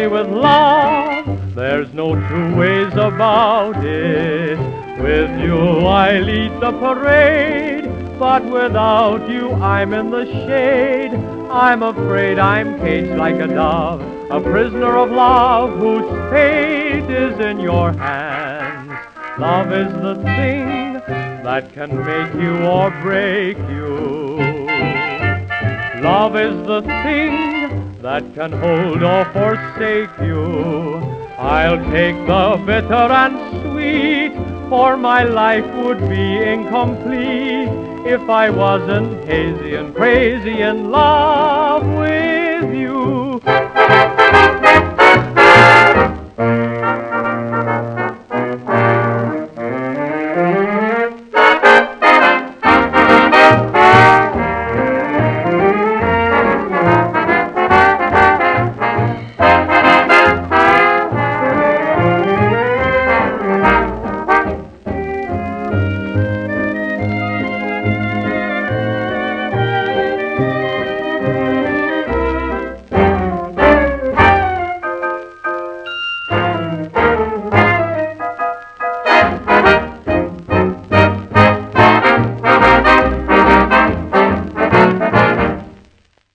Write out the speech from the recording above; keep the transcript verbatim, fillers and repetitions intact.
only with love. There's no two ways about it. With you I lead the parade, but without you I'm in the shade. I'm afraid I'm caged like a dove, a prisoner of love whose fate is in your hands. Love is the thing that can make you or break you. Love is the thing that can hold or forsake you. I'll take the bitter and sweet, for my life would be incomplete if I wasn't hazy and crazy in love with you.